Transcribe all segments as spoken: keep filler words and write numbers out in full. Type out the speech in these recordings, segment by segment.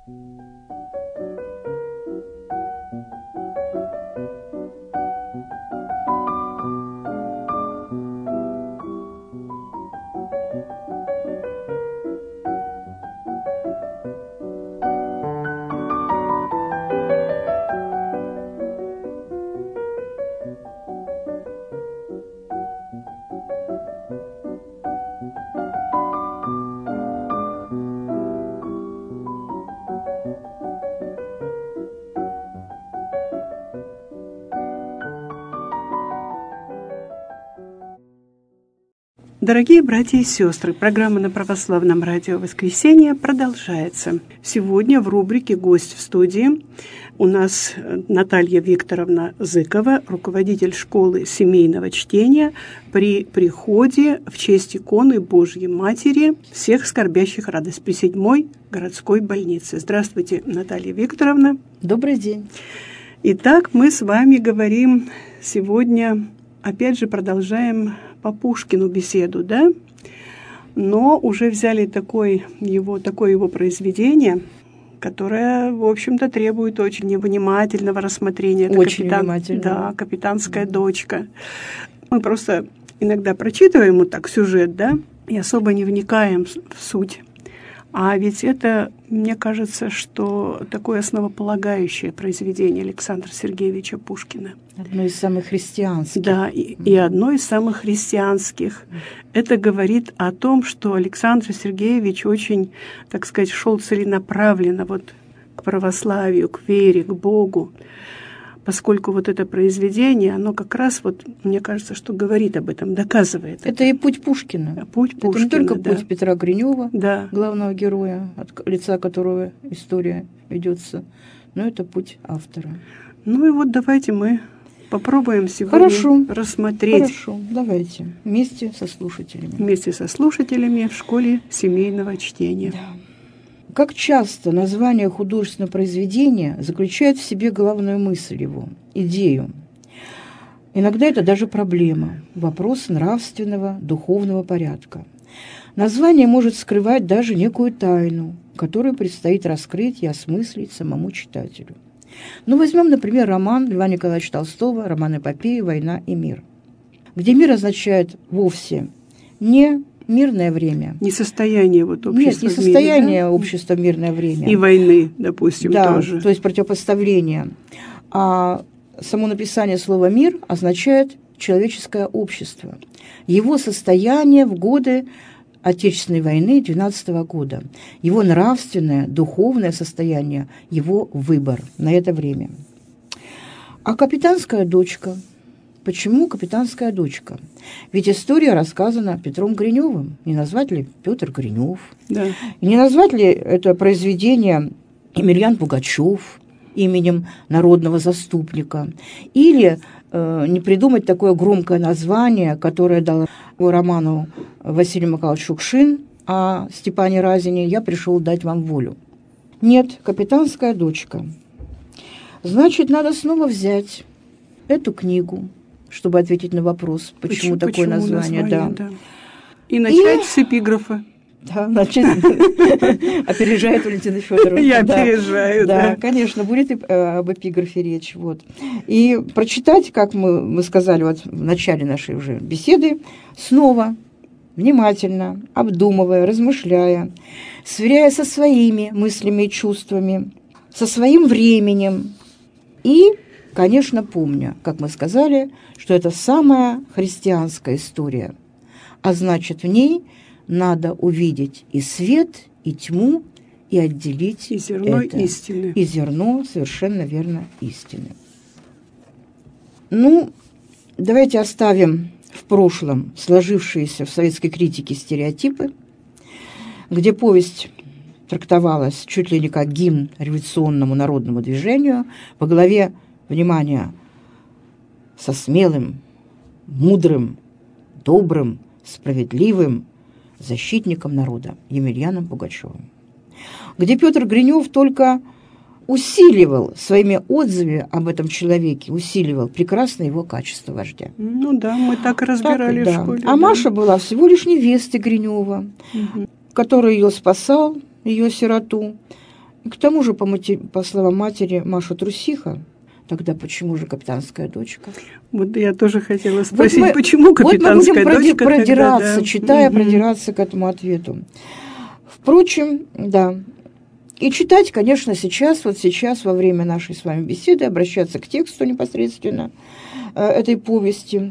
Дорогие братья и сестры, программа на Православном радио «Воскресенье» продолжается. Сегодня в рубрике «Гость в студии» у нас Наталья Викторовна Зыкова, руководитель школы семейного чтения при приходе в честь иконы Божьей Матери всех скорбящих радость при седьмой городской больнице. Здравствуйте, Наталья Викторовна. Добрый день. Итак, мы с вами говорим сегодня, опять же, продолжаем по Пушкину беседу, да? Но уже взяли такое его, такое его произведение, которое, в общем-то, требует очень внимательного рассмотрения. Это очень капитан, внимательного. Да, «Капитанская дочка». Мы просто иногда прочитываем вот так сюжет, да, и особо не вникаем в суть. А ведь это, мне кажется, что такое основополагающее произведение Александра Сергеевича Пушкина. Одно из самых христианских. Да, и, и одно из самых христианских. Это говорит о том, что Александр Сергеевич очень, так сказать, шел целенаправленно вот к православию, к вере, к Богу. Поскольку вот это произведение, оно как раз, вот, мне кажется, что говорит об этом, доказывает. Это, это. и путь Пушкина. Путь Пушкина, это не только да. путь Петра Гринева, да. главного героя, от лица которого история ведется, но это путь автора. Ну и вот давайте мы попробуем сегодня Хорошо. рассмотреть. Хорошо, давайте. Вместе со слушателями. Вместе со слушателями в школе семейного чтения. Да. Как часто название художественного произведения заключает в себе главную мысль его, идею. Иногда это даже проблема, вопрос нравственного, духовного порядка. Название может скрывать даже некую тайну, которую предстоит раскрыть и осмыслить самому читателю. Ну, возьмем, например, роман Льва Николаевича Толстого, роман-эпопея «Война и мир», где мир означает вовсе не мирное время. Не состояние вот общества. Нет, не состояние в мире, да? общества в мирное время. И войны, допустим, да, тоже. То есть противопоставление. А само написание слова «мир» означает человеческое общество. Его состояние в годы Отечественной войны двенадцатого года. Его нравственное, духовное состояние, его выбор на это время. А «Капитанская дочка». Почему «Капитанская дочка»? Ведь история рассказана Петром Гриневым. Не назвать ли Петр Гринев? Да. Не назвать ли это произведение Емельян Пугачев именем народного заступника? Или э, не придумать такое громкое название, которое дал роману Василий Михайлович Шукшин о Степане Разине «Я пришел дать вам волю». Нет, «Капитанская дочка». Значит, надо снова взять эту книгу, чтобы ответить на вопрос, почему, почему такое почему название. название да. Да. И начать и... с эпиграфа. Да, начать. Опережает Валентина Федоровна. Я опережаю, да. Да, конечно, будет об эпиграфе речь. Вот. И прочитать, как мы, мы сказали вот в начале нашей уже беседы, снова, внимательно, обдумывая, размышляя, сверяя со своими мыслями и чувствами, со своим временем и, конечно, помня, как мы сказали, что это самая христианская история, а значит, в ней надо увидеть и свет, и тьму, и отделить и зерно это. истины. И зерно, совершенно верно, истины. Ну, давайте оставим в прошлом сложившиеся в советской критике стереотипы, где повесть трактовалась чуть ли не как гимн революционному народному движению по главе, внимание, со смелым, мудрым, добрым, справедливым защитником народа Емельяном Пугачевым, где Петр Гринев только усиливал своими отзывами об этом человеке, усиливал прекрасное его качество вождя. Ну да, мы так и разбирали так, в да. школе. А да. Маша была всего лишь невестой Гринева, угу. который ее спасал, ее сироту, И к тому же, по, матери, по словам матери, Маша трусиха. Тогда почему же капитанская дочка? Вот я тоже хотела спросить, вот мы, почему Вот капитанская мы будем дочка продираться, тогда, да? читая, угу. продираться к этому ответу. Впрочем, да. И читать, конечно, сейчас, вот сейчас, во время нашей с вами беседы, обращаться к тексту непосредственно э, этой повести.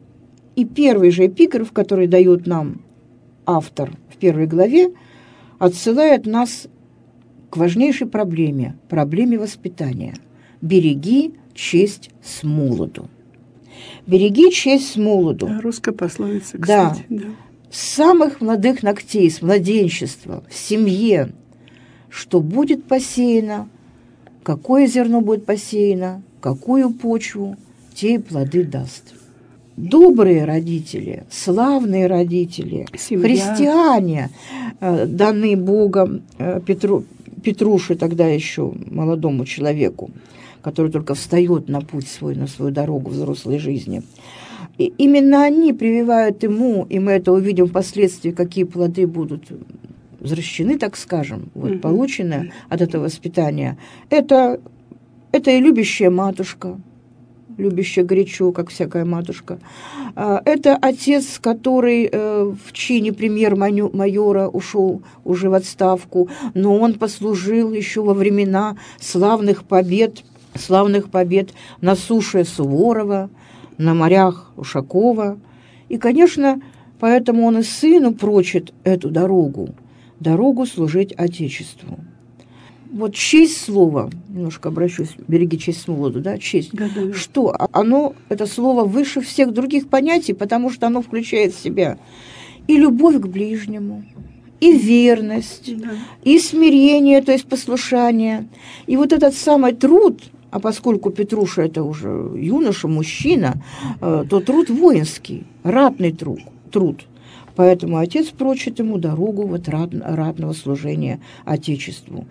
И первый же эпиграф, который дает нам автор в первой главе, отсылает нас к важнейшей проблеме, проблеме воспитания. «Береги честь с молоду». «Береги честь с молоду». Да, русская пословица, Да. кстати. Да. С самых молодых ногтей, с младенчества, в семье, что будет посеяно, какое зерно будет посеяно, какую почву, те и плоды даст. Добрые родители, славные родители, Семья. Христиане, данные Богом Петру, Петруше, тогда еще молодому человеку, который только встает на путь свой, на свою дорогу взрослой жизни. И именно они прививают ему, и мы это увидим впоследствии, какие плоды будут взращены, так скажем, вот, mm-hmm. получены от этого воспитания. Это, это и любящая матушка, любящая горячо, как всякая матушка. Это отец, который в чине премьер-майора ушел уже в отставку, но он послужил еще во времена славных побед, славных побед на суше Суворова, на морях Ушакова. И, конечно, поэтому он и сыну прочит эту дорогу, дорогу служить Отечеству. Вот честь слова, немножко обращусь, береги честь с молоду, да, честь, да, да, да. Что оно, это слово выше всех других понятий, потому что оно включает в себя и любовь к ближнему, и верность, да. и смирение, то есть послушание, и вот этот самый труд, а поскольку Петруша это уже юноша, мужчина, то труд воинский, ратный труд, труд. Поэтому отец прочит ему дорогу вот рад, ратного служения Отечеству.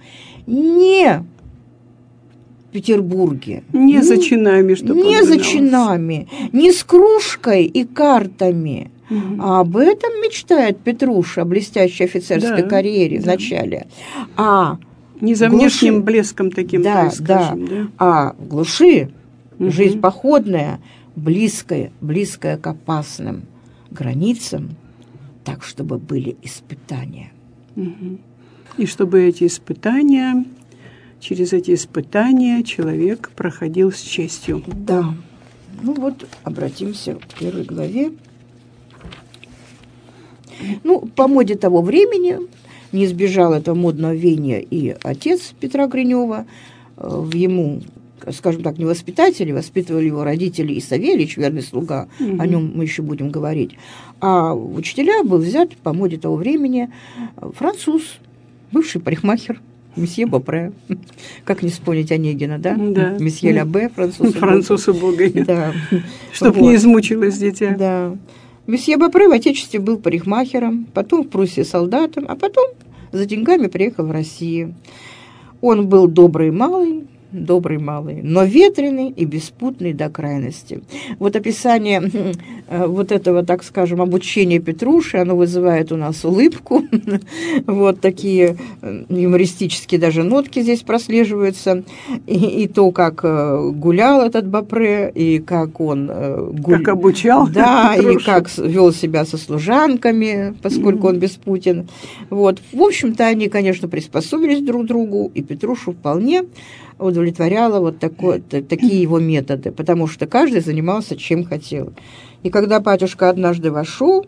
Не в Петербурге. Не, не за чинами, что Не за чинами, не с кружкой и картами. Угу. А об этом мечтает Петруша, блестящей офицерской да, карьере да. вначале. А не за внешним глуши, блеском таким, да, скажем, да. да. А в глуши угу. жизнь походная, близкая, близкая к опасным границам, так, чтобы были испытания. Угу. И чтобы эти испытания, через эти испытания человек проходил с честью. Да. Ну вот, обратимся к первой главе. Ну, по моде того времени не избежал этого модного веяния и отец Петра Гринева. В ему, скажем так, не воспитатели, воспитывали его родители и Савельич, верный слуга, угу. о нем мы еще будем говорить. А в учителя был взят по моде того времени француз, бывший парикмахер, месье Бопре. Как не вспомнить Онегина, да? Да. Месье Лябе, француз. Француз убогий. Да. Чтоб вот. Не измучилось дитя. Да. Месье Бопре в Отечестве был парикмахером, потом в Пруссии солдатом, а потом за деньгами приехал в Россию. Он был добрый малый, добрый малый, но ветреный и беспутный до крайности. Вот описание э, вот этого, так скажем, обучения Петруши, оно вызывает у нас улыбку. Вот такие юмористические даже нотки здесь прослеживаются. И, и то, как э, гулял этот Бопре, и как он... Э, гуль... Как обучал. Да, Петрушу. И как вел себя со служанками, поскольку mm-hmm. он беспутен. Вот. В общем-то, они, конечно, приспособились друг к другу, и Петрушу вполне удовлетворяло вот такое, такие его методы, потому что каждый занимался чем хотел. И когда батюшка однажды вошел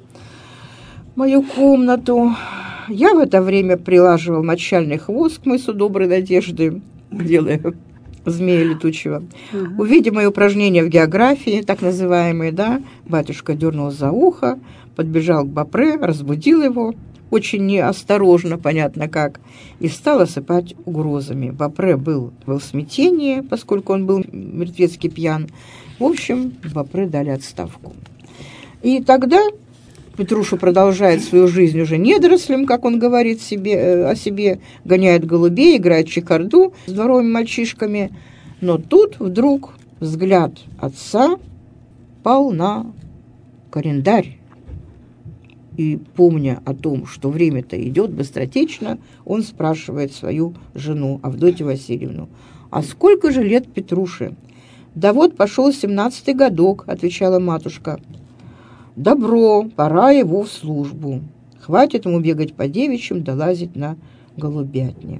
в мою комнату, я в это время прилаживал мочальный хвост к мысу Доброй Надежды, делая змея летучего. Угу. Увидев мои упражнения в географии, так называемые, да, батюшка дернул за ухо, подбежал к Бопре, разбудил его, очень неосторожно, понятно как, и стал осыпать угрозами. Бопре был, был в смятении, поскольку он был мертвецки пьян. В общем, Бопре дали отставку. И тогда Петруша продолжает свою жизнь уже недорослем, как он говорит себе, о себе, гоняет голубей, играет в чехарду с дворовыми мальчишками. Но тут вдруг взгляд отца пал на календарь. И И, помня о том, что время-то идет быстротечно, он спрашивает свою жену Авдотью Васильевну: «А сколько же лет Петруше?» «Да вот пошел семнадцатый годок», — отвечала матушка. «Добро, пора его в службу. Хватит ему бегать по девичьим да лазить на голубятне».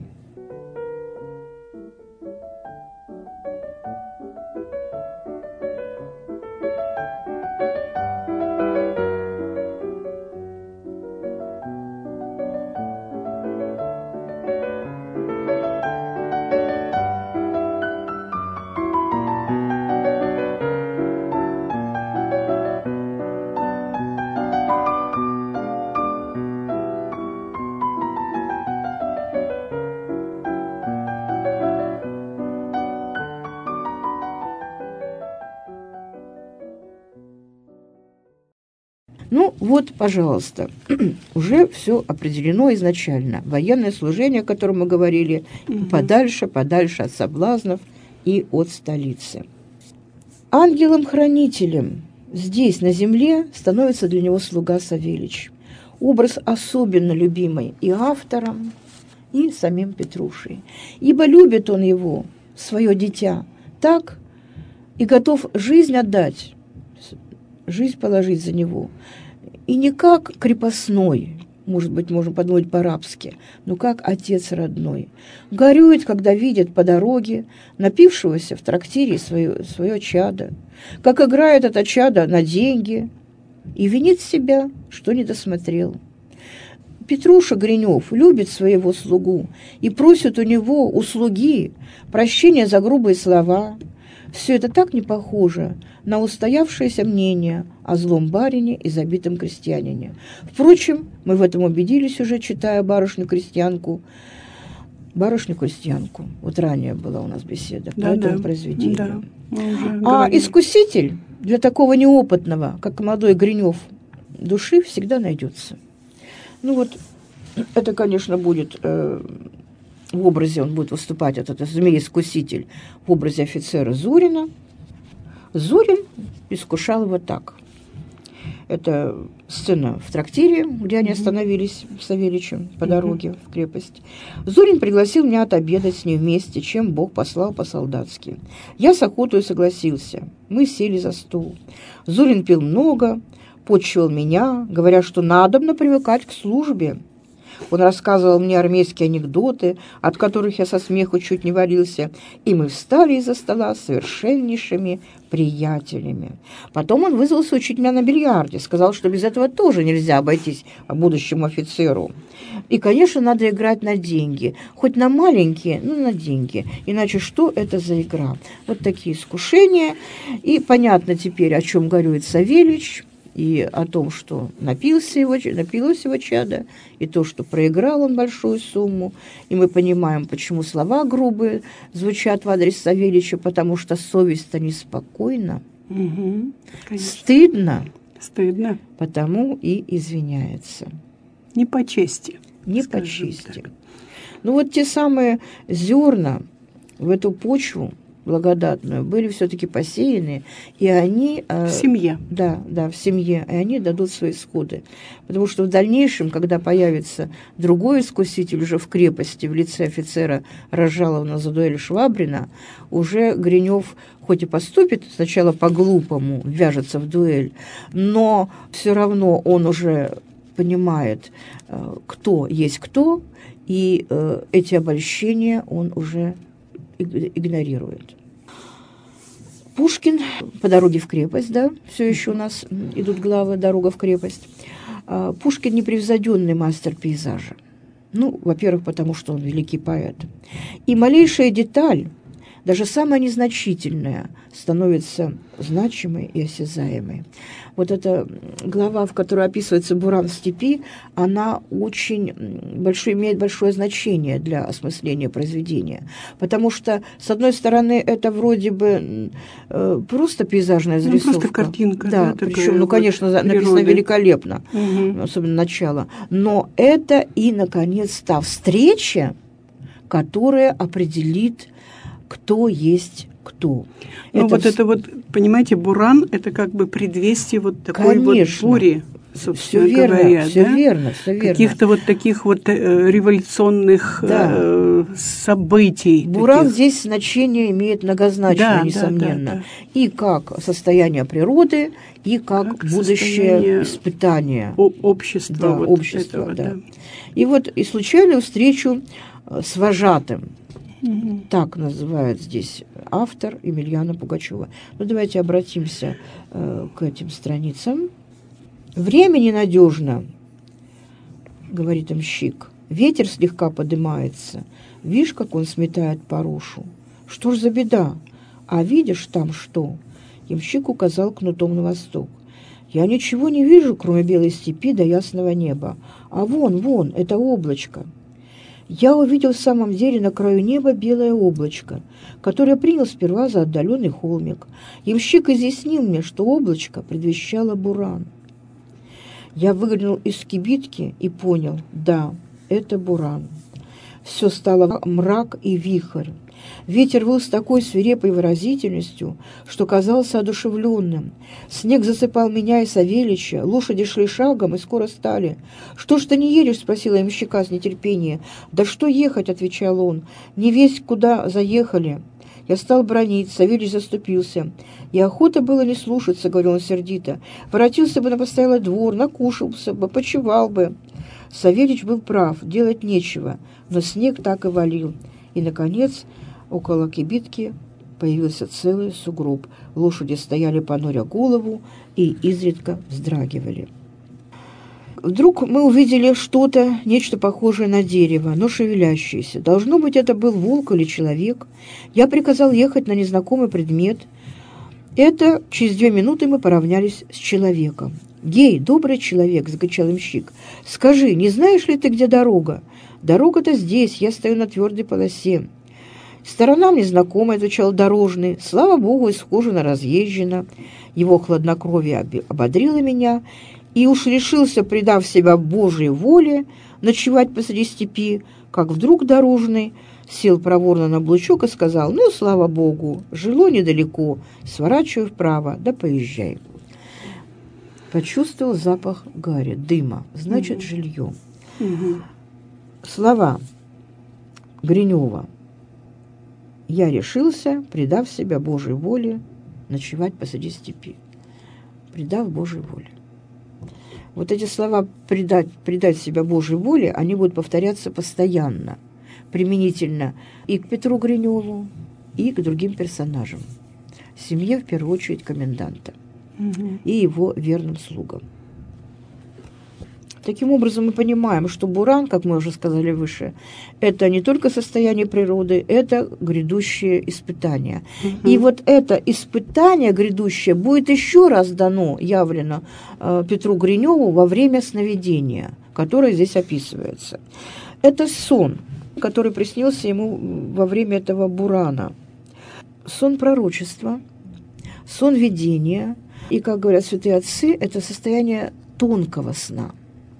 Ну вот, пожалуйста, уже все определено изначально. Военное служение, о котором мы говорили, угу. подальше, подальше от соблазнов и от столицы. Ангелом-хранителем здесь, на земле, становится для него слуга Савельич. Образ особенно любимый и автором, и самим Петрушей. Ибо любит он его, свое дитя, так и готов жизнь отдать, жизнь положить за него. И не как крепостной, может быть, можно подумать по-рабски, но как отец родной. Горюет, когда видит по дороге напившегося в трактире свое, свое чадо, как играет это чадо на деньги, и винит себя, что не досмотрел. Петруша Гринев любит своего слугу и просит у него, у слуги, прощения за грубые слова. Все это так не похоже на устоявшееся мнение о злом барине и забитом крестьянине. Впрочем, мы в этом убедились уже, читая «Барышню-крестьянку». «Барышню-крестьянку». Вот ранее была у нас беседа да, по этому да, произведению. Да, а искуситель для такого неопытного, как молодой Гринев, души всегда найдется. Ну вот, это, конечно, будет... Э, в образе, он будет выступать, этот змей-искуситель, в образе офицера Зурина. Зурин искушал его так. Это сцена в трактире, где они остановились с Савельичем по дороге в крепость. Зурин пригласил меня отобедать с ним вместе, чем Бог послал по-солдатски. Я с охотой согласился. Мы сели за стол. Зурин пил много, почивал меня, говоря, что надобно привыкать к службе. Он рассказывал мне армейские анекдоты, от которых я со смеху чуть не валился, и мы встали из-за стола совершеннейшими приятелями. Потом он вызвался учить меня на бильярде, сказал, что без этого тоже нельзя обойтись будущему офицеру. И, конечно, надо играть на деньги, хоть на маленькие, но на деньги, иначе что это за игра? Вот такие искушения, и понятно теперь, о чем горюет Савельич, и о том, что напился его, напилось его чадо, и то, что проиграл он большую сумму. И мы понимаем, почему слова грубые звучат в адрес Савельича, потому что совесть-то неспокойна, угу, стыдно, стыдно, потому и извиняется. Не по чести. Не по чести. Ну вот те самые зерна в эту почву благодатную были все-таки посеяны, и они... В семье. Да, да, в семье, и они дадут свои всходы. Потому что в дальнейшем, когда появится другой искуситель уже в крепости в лице офицера разжалованного за дуэль Швабрина, уже Гринев хоть и поступит сначала по-глупому, вяжется в дуэль, но все равно он уже понимает, кто есть кто, и эти обольщения он уже игнорирует. Пушкин по дороге в крепость, да, все еще у нас идут главы «Дорога в крепость». Пушкин непревзойденный мастер пейзажа. Ну, во-первых, потому что он великий поэт. И малейшая деталь, даже самая незначительная, становится значимой и осязаемой. Вот эта глава, в которой описывается буран в степи, она очень большое, имеет большое значение для осмысления произведения. Потому что, с одной стороны, это вроде бы э, просто пейзажная зарисовка. Ну, просто картинка. Да, да причем, ну, конечно, природы. Написано великолепно, угу. Особенно начало. Но это и, наконец, та встреча, которая определит, кто есть кто. Ну, это вот в... это вот, понимаете, буран, это как бы предвестие вот такой Конечно. вот бури. собственно все верно, говоря. Все да? верно, все верно. Каких-то вот таких вот э, революционных да. э, событий. Буран таких. здесь значение имеет многозначное, да, несомненно. Да, да, да. И как состояние природы, и как, как будущее испытание. Общества. Да, вот общества, этого, да. да. И вот и случайную встречу с вожатым. Угу. Так называет здесь автор Емельяна Пугачева. Ну, давайте обратимся э, к этим страницам. «Время ненадежно, — говорит ямщик, — ветер слегка подымается. Видишь, как он сметает порушу? Что ж за беда? А видишь там что?» Ямщик указал кнутом на восток. «Я ничего не вижу, кроме белой степи до ясного неба. А вон, вон, это облачко». Я увидел в самом деле на краю неба белое облачко, которое принял сперва за отдаленный холмик. Ямщик изъяснил мне, что облачко предвещало буран. Я выглянул из кибитки и понял, да, это буран. Все стало мрак и вихрь. Ветер выл с такой свирепой выразительностью, что казался одушевленным. Снег засыпал меня и Савельича, лошади шли шагом и скоро стали. «Что ж ты не едешь?» — спросила ямщика с нетерпением. «Да что ехать?» — отвечал он. «Не весть куда заехали». Я стал бронить, Савельич заступился. И охота было не слушаться, — говорил он сердито. Воротился бы на постоялый двор, накушался бы, почевал бы. Савельич был прав, делать нечего, но снег так и валил. И, наконец, около кибитки появился целый сугроб. Лошади стояли, понуря голову, и изредка вздрагивали. Вдруг мы увидели что-то, нечто похожее на дерево, но шевелящееся. Должно быть, это был волк или человек. Я приказал ехать на незнакомый предмет. Это через две минуты мы поравнялись с человеком. «Гей, добрый человек!» — закричал ямщик. «Скажи, не знаешь ли ты, где дорога?» «Дорога-то здесь, я стою на твердой полосе». «Сторона мне знакомая», — отвечал дорожный. «Слава богу, исхожена, разъезжена». Его хладнокровие ободрило меня, и уж решился, предав себя Божьей воле, ночевать посреди степи, как вдруг дорожный сел проворно на облучок и сказал: «Ну, слава богу, жило недалеко, сворачивай вправо, да поезжай». Почувствовал запах гари, дыма, значит, угу. жилье. Угу. Слова Гринева: «Я решился, предав себя Божьей воле, ночевать посреди степи». Предав Божьей воле. Вот эти слова «предать, предать себя Божьей воле», они будут повторяться постоянно, применительно и к Петру Гриневу, и к другим персонажам. Семье, в первую очередь, коменданта угу. и его верным слугам. Таким образом, мы понимаем, что буран, как мы уже сказали выше, это не только состояние природы, это грядущее испытание. Угу. И вот это испытание грядущее будет еще раз дано, явлено э, Петру Гриневу во время сновидения, которое здесь описывается. Это сон, который приснился ему во время этого бурана. Сон пророчества, сон видения, и, как говорят святые отцы, это состояние тонкого сна.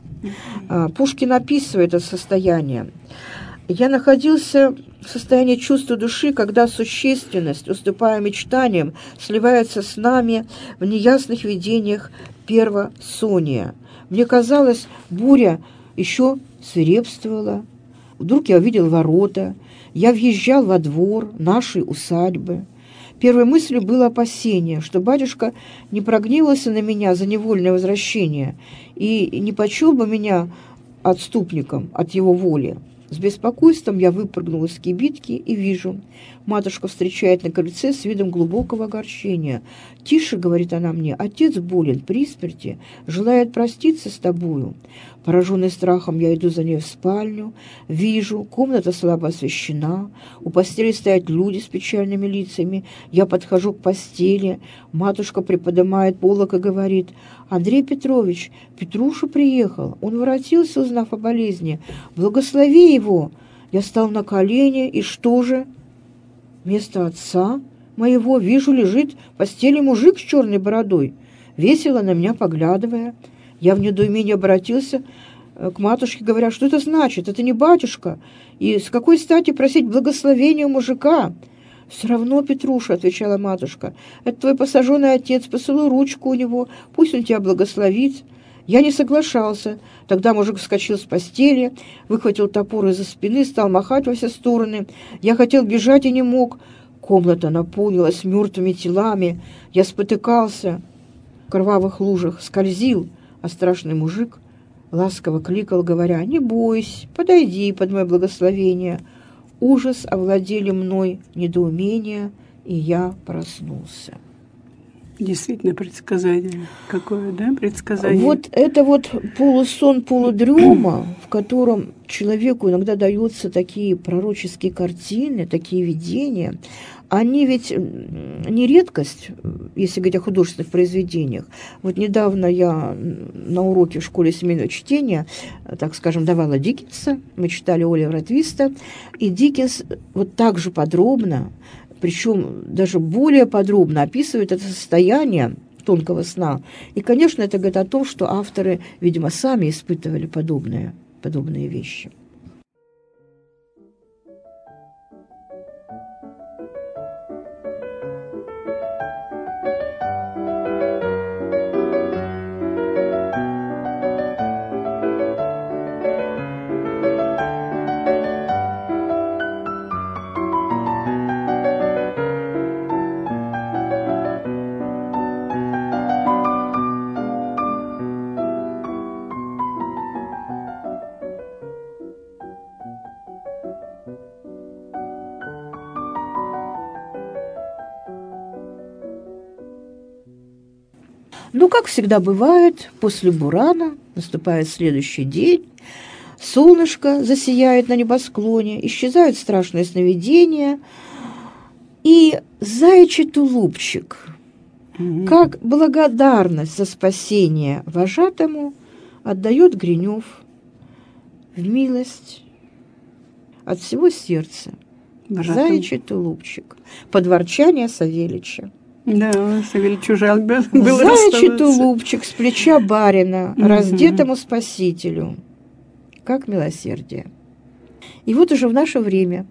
Пушкин описывает это состояние. «Я находился в состоянии чувства души, когда существенность, уступая мечтаниям, сливается с нами в неясных видениях первосония. Мне казалось, буря еще свирепствовала. Вдруг я увидел ворота, я въезжал во двор нашей усадьбы. Первой мыслью было опасение, что батюшка не прогневался на меня за невольное возвращение и не почел бы меня отступником от его воли. С беспокойством я выпрыгнул из кибитки и вижу, матушка встречает на крыльце с видом глубокого огорчения. «Тише, — говорит она мне, — отец болен при смерти, желает проститься с тобою». Пораженный страхом, я иду за ней в спальню, вижу, комната слабо освещена, у постели стоят люди с печальными лицами, я подхожу к постели, матушка приподнимает полок и говорит: «Андрей Петрович, Петруша приехал, он воротился, узнав о болезни, благослови его». Я стал на колени, и что же? Вместо отца моего вижу, лежит в постели мужик с черной бородой, весело на меня поглядывая. Я в недоумении обратился к матушке, говоря: «Что это значит? Это не батюшка. И с какой стати просить благословения у мужика?» «Все равно, Петруша, — отвечала матушка, — это твой посаженный отец, посылай ручку у него, пусть он тебя благословит». Я не соглашался. Тогда мужик вскочил с постели, выхватил топор из-за спины, стал махать во все стороны. Я хотел бежать и не мог. Комната наполнилась мертвыми телами. Я спотыкался в кровавых лужах, скользил, а страшный мужик ласково кликал, говоря: «Не бойся, подойди под мое благословение». Ужас овладели мной, недоумение, и я проснулся. Действительно предсказание. Какое, да, предсказание? Вот это вот полусон, полудрема, в котором человеку иногда даются такие пророческие картины, такие видения. Они ведь не редкость, если говорить о художественных произведениях. Вот недавно я на уроке в школе семейного чтения, так скажем, давала Диккенса, мы читали Оливера Твиста, и Диккенс вот так же подробно, причем даже более подробно описывает это состояние тонкого сна. И, конечно, это говорит о том, что авторы, видимо, сами испытывали подобные, подобные вещи. Ну, как всегда бывает, после бурана наступает следующий день, солнышко засияет на небосклоне, исчезают страшные сновидения, и заячий тулупчик, mm-hmm. как благодарность за спасение вожатому, отдает Гринев в милость от всего сердца. Вожатому. Заячий тулупчик, под ворчание Савельича. Да, Савельичу жаль был Заячий тулупчик с плеча барина, угу. раздетому спасителю. Как милосердие. И вот уже в наше время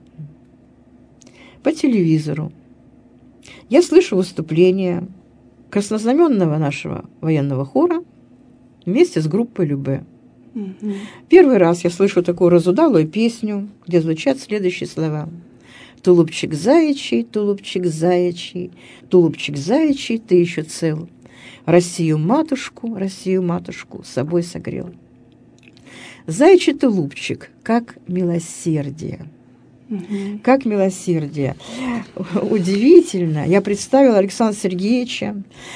по телевизору я слышу выступление краснознаменного нашего военного хора вместе с группой Любе. Угу. Первый раз я слышу такую разудалую песню, где звучат следующие слова: «Тулупчик заячий, тулупчик заячий, тулупчик заячий, ты еще цел. Россию-матушку, Россию-матушку с собой согрел». Заячий тулупчик, как милосердие. Угу. Как милосердие. Удивительно. Я представила Александра Сергеевича,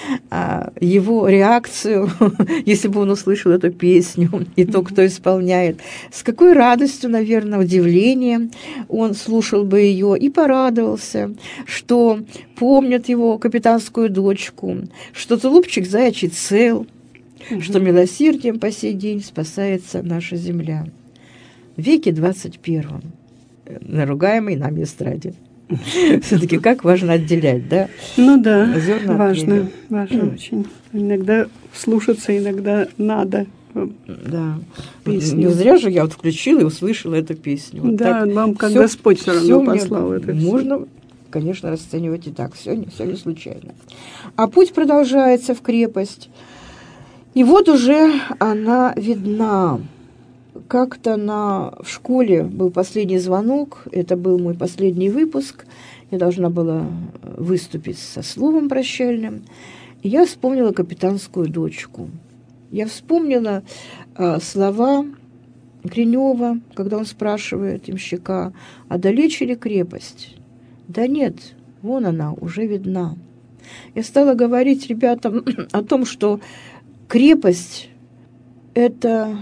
его реакцию, если бы он услышал эту песню, и то, кто исполняет. С какой радостью, наверное, удивлением он слушал бы ее и порадовался, что помнят его капитанскую дочку, что тулупчик заячий цел, угу. что милосердием по сей день спасается наша земля. В веке двадцать первом. Наругаемой нами эстраде. Все-таки как важно отделять, да? Ну да, зерна важно, важно очень. Иногда слушаться, иногда надо. Да. Песню. Не зря же я вот включила и услышала эту песню. Вот да, так, вам как всё, Господь все равно послал это. Можно, все. конечно, расценивать и так. Все не, все не случайно. А путь продолжается в крепость. И вот уже она видна. Как-то на, в школе был последний звонок, это был мой последний выпуск, я должна была выступить со словом прощальным, и я вспомнила капитанскую дочку. Я вспомнила э, слова Гринева, когда он спрашивает ямщика: «А далече ли крепость?» «Да нет, вон она, уже видна». Я стала говорить ребятам о том, что крепость – это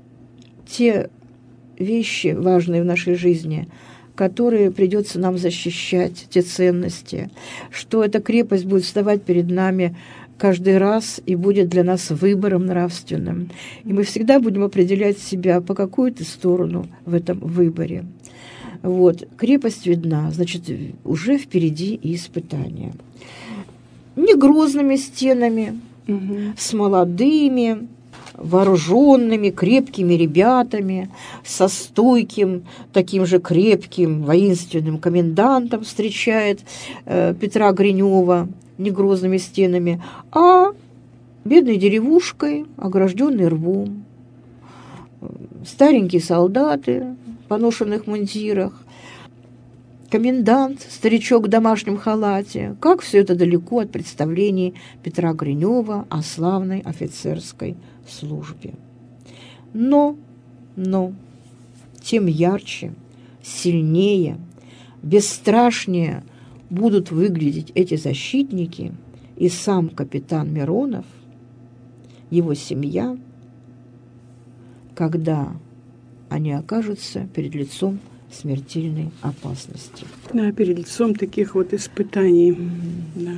те вещи важные в нашей жизни, которые придется нам защищать, те ценности, что эта крепость будет вставать перед нами каждый раз и будет для нас выбором нравственным. И мы всегда будем определять себя по какую-то сторону в этом выборе. Вот. Крепость видна, значит, уже впереди и испытания. Не грозными стенами, угу. с молодыми, вооруженными, крепкими ребятами, со стойким, таким же крепким, воинственным комендантом встречает э, Петра Гринева, не грозными стенами, а бедной деревушкой, огражденной рвом, старенькие солдаты в поношенных мундирах, комендант, старичок в домашнем халате. Как все это далеко от представлений Петра Гринева о славной офицерской службе. Но, но, тем ярче, сильнее, бесстрашнее будут выглядеть эти защитники и сам капитан Миронов, его семья, когда они окажутся перед лицом смертельной опасности. Да, перед лицом таких вот испытаний. Mm-hmm. Да.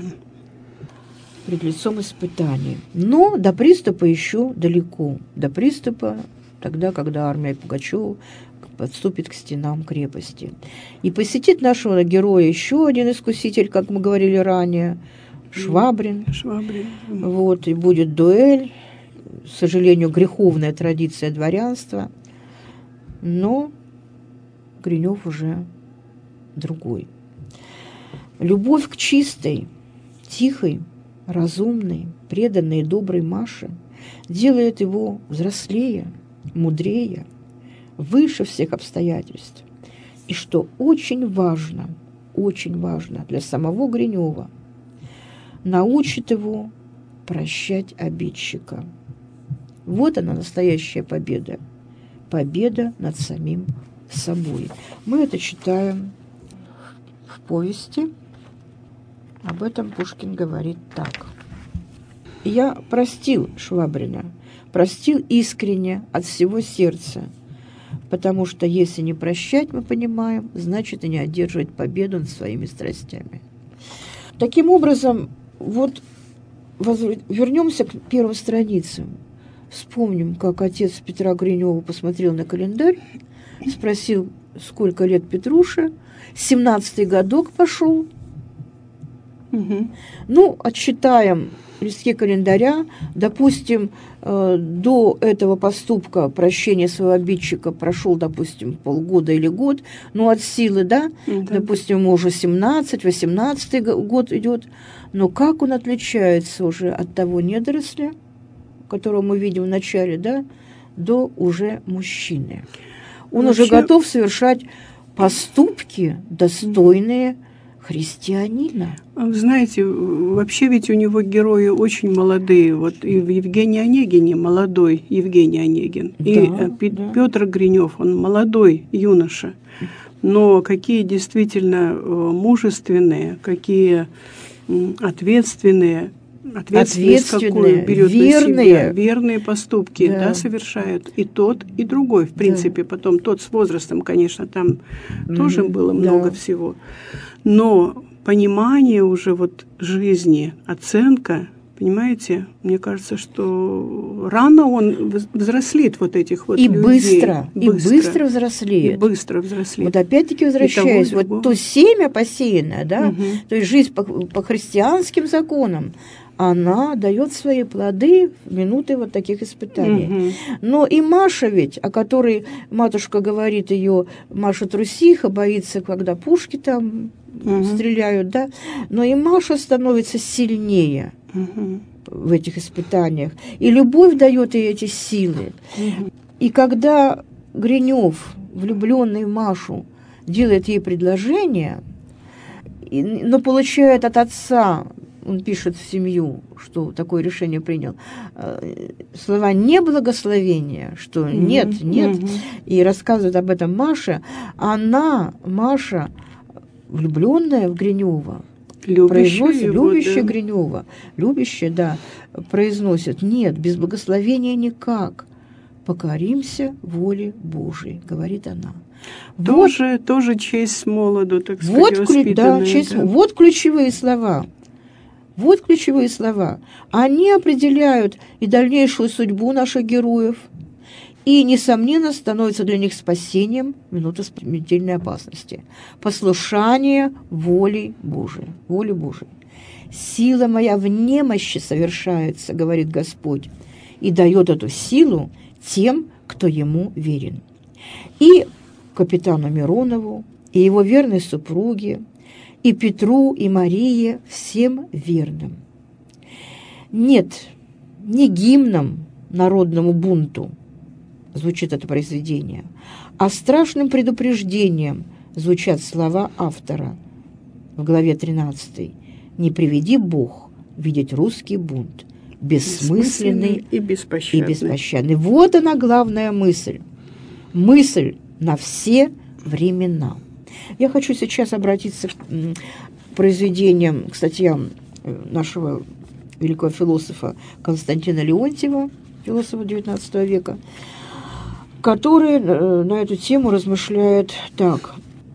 Перед лицом испытаний. Но до приступа еще далеко. До приступа тогда, когда армия Пугачева подступит к стенам крепости. И посетит нашего героя еще один искуситель, как мы говорили ранее, Швабрин. Швабрин. Вот, и будет дуэль. К сожалению, греховная традиция дворянства. Но Гринев уже другой. Любовь к чистой, тихой, разумной, преданной и доброй Маше делает его взрослее, мудрее, выше всех обстоятельств. И что очень важно, очень важно для самого Гринева, научит его прощать обидчика. Вот она, настоящая победа. Победа над самим собой. Мы это читаем в повести. Об этом Пушкин говорит так. «Я простил Швабрина, простил искренне от всего сердца, потому что если не прощать, мы понимаем, значит и не одерживать победу над своими страстями». Таким образом, вот вернемся к первым страницам. Вспомним, как отец Петра Гринева посмотрел на календарь, спросил, сколько лет Петруше, семнадцатый годок пошел. Угу. Ну, отсчитаем листки календаря, допустим, э, до этого поступка прощения своего обидчика прошел, допустим, полгода или год, ну, от силы, да, угу. Допустим, ему уже семнадцать, восемнадцатый год идет, но как он отличается уже от того недоросля, которого мы видим в начале, да, до уже мужчины. Он Вообще... уже готов совершать поступки, достойные христианина. Вы знаете, вообще ведь у него герои очень молодые. Вот и в Евгении Онегине молодой Евгений Онегин. Да, и да. Петр Гринев, он молодой юноша. Но какие действительно мужественные, какие ответственные, ответственность какую берет верные, на себя, верные поступки, да. Да, совершают и тот, и другой, в принципе, да. Потом тот с возрастом, конечно, там mm-hmm. тоже было много да. всего, но понимание уже вот жизни, оценка, понимаете, мне кажется, что рано он взрослеет вот этих вот и людей. Быстро, и быстро, и быстро взрослеет. И быстро взрослеет. Вот опять-таки возвращаясь, вот то семя посеянное, да, угу. То есть жизнь по, по христианским законам, она дает свои плоды в минуты вот таких испытаний. Угу. Но и Маша ведь, о которой матушка говорит ее, Маша трусиха, боится, когда пушки там угу. стреляют, да, но и Маша становится сильнее угу. в этих испытаниях. И любовь дает ей эти силы. Угу. И когда Гринев, влюбленный в Машу, делает ей предложение, но получает от отца, он пишет в семью, что такое решение принял, слова «не благословения», что mm-hmm. «нет, нет», mm-hmm. и рассказывает об этом Маше, она, Маша, влюбленная в Гринева, произносит, его, любящая да. Гринева, любящая, да, произносит «нет, без благословения никак, покоримся воле Божией», говорит она. Тоже, вот, тоже честь молоду, так сказать, вот, воспитанная. Да, честь, да. Вот ключевые слова. Вот ключевые слова. Они определяют и дальнейшую судьбу наших героев, и, несомненно, становятся для них спасением в минуту смертельной опасности. Послушание воле Божией. Воле Божией. «Сила моя в немощи совершается, — говорит Господь, — и дает эту силу тем, кто ему верен». И капитану Миронову, и его верной супруге, и Петру, и Марии, всем верным. Нет, не гимном народному бунту звучит это произведение, а страшным предупреждением звучат слова автора в главе тринадцатой. «Не приведи Бог видеть русский бунт, бессмысленный и беспощадный. и беспощадный». Вот она главная мысль. Мысль на все времена. Я хочу сейчас обратиться к произведениям, к статьям нашего великого философа Константина Леонтьева, философа девятнадцатого века, который на эту тему размышляет так.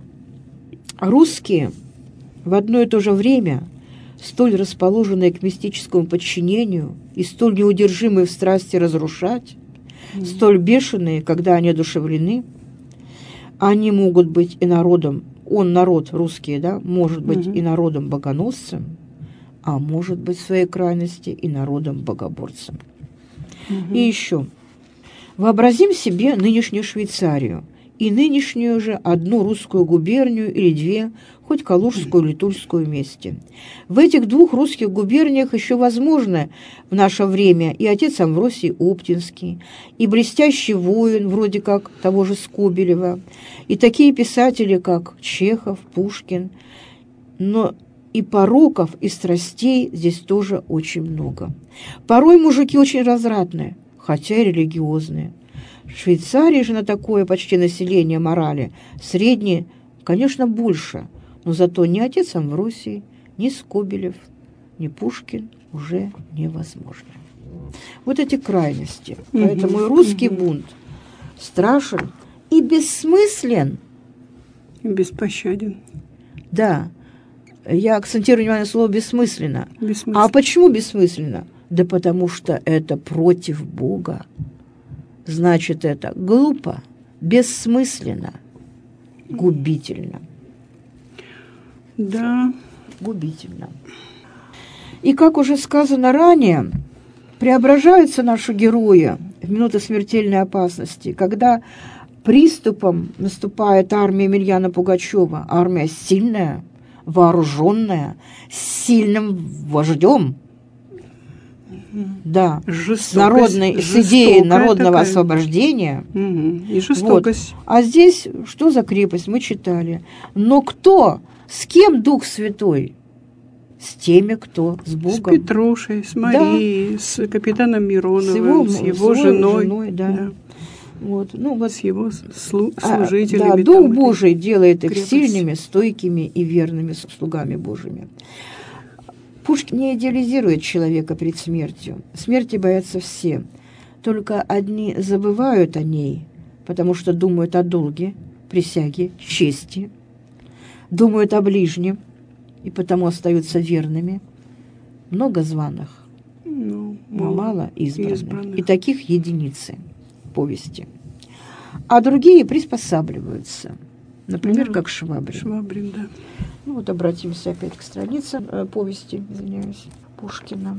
Русские в одно и то же время, столь расположенные к мистическому подчинению и столь неудержимые в страсти разрушать, mm-hmm. столь бешеные, когда они одушевлены, они могут быть и народом, он народ русский, да, может быть mm-hmm. и народом богоносцем, а может быть в своей крайности и народом богоборцем. Mm-hmm. И еще. Вообразим себе нынешнюю Швейцарию и нынешнюю же одну русскую губернию или две, хоть Калужскую или Тульскую вместе. В этих двух русских губерниях еще возможно в наше время и отец Амвросий Оптинский, и блестящий воин, вроде как того же Скобелева, и такие писатели, как Чехов, Пушкин, но и пороков, и страстей здесь тоже очень много. Порой мужики очень развратные, хотя и религиозные. В Швейцарии же на такое почти население морали среднее, конечно, больше, но зато ни отец Амвросий, ни Скобелев, ни Пушкин уже невозможно. Вот эти крайности. Угу, Поэтому и русский угу. бунт страшен и бессмыслен. И беспощаден. Да. Я акцентирую внимание на слово «бессмысленно». Бессмысленно. А почему бессмысленно? Да потому что это против Бога. Значит, это глупо, бессмысленно, губительно. Да. Губительно. И, как уже сказано ранее, преображаются наши герои в минуты смертельной опасности, когда приступом наступает армия Емельяна Пугачева, армия сильная, вооруженная, с сильным вождем, да, с, народной, с идеей народного такая. освобождения. Угу. И жестокость. Вот. А здесь что за крепость? Мы читали. Но кто? С кем Дух Святой? С теми, кто с Богом. С Петрушей, с Марией, да. с капитаном Мироновым, с его, с его женой. женой да. Да. Вот. Ну, вот. С его слу- служителями. А, да, Дух Божий делает их крепость. Сильными, стойкими и верными слугами Божьими. Пушкин не идеализирует человека перед смертью. Смерти боятся все. Только одни забывают о ней, потому что думают о долге, присяге, чести, думают о ближнем, и потому остаются верными. Много званых, ну, но мало избранных. избранных. И таких единицы в повести. А другие приспосабливаются. Например, да, как Швабрин. Швабрин, да. Ну вот обратимся опять к странице э, повести, извиняюсь, Пушкина.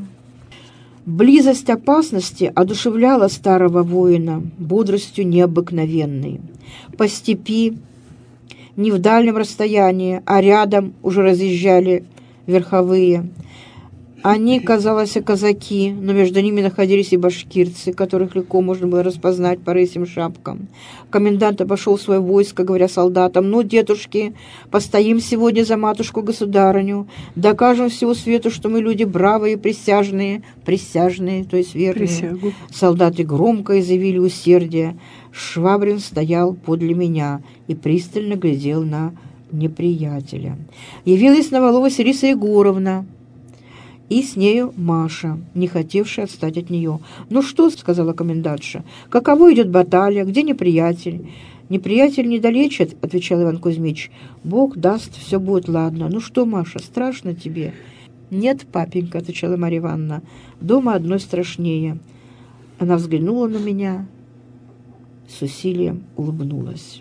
Близость опасности одушевляла старого воина бодростью необыкновенной. По степи, не в дальнем расстоянии, а рядом уже разъезжали верховые. Они, казалось, казаки, но между ними находились и башкирцы, которых легко можно было распознать по рысьим шапкам. Комендант обошел свое войско, говоря солдатам: «Ну, дедушки, постоим сегодня за матушку-государыню, докажем всему свету, что мы люди бравые, присяжные, присяжные, то есть верные». Присягу. Солдаты громко изъявили усердие. Швабрин стоял подле меня и пристально глядел на неприятеля. Явилась новолова Василиса Егоровна, и с нею Маша, не хотевшая отстать от нее. «Ну что?» — сказала комендантша. «Каково идет баталия? Где неприятель?» «Неприятель недалече», — отвечал Иван Кузьмич. «Бог даст, все будет ладно. Ну что, Маша, страшно тебе?» «Нет, папенька», — отвечала Марья Ивановна. «Дома одной страшнее». Она взглянула на меня, с усилием улыбнулась.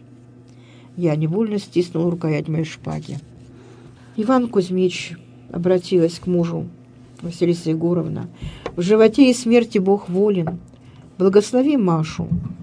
Я невольно стиснула рукоять моей шпаги. «Иван Кузьмич», — обратилась к мужу Василиса Егоровна, — «в животе и смерти Бог волен. Благослови Машу,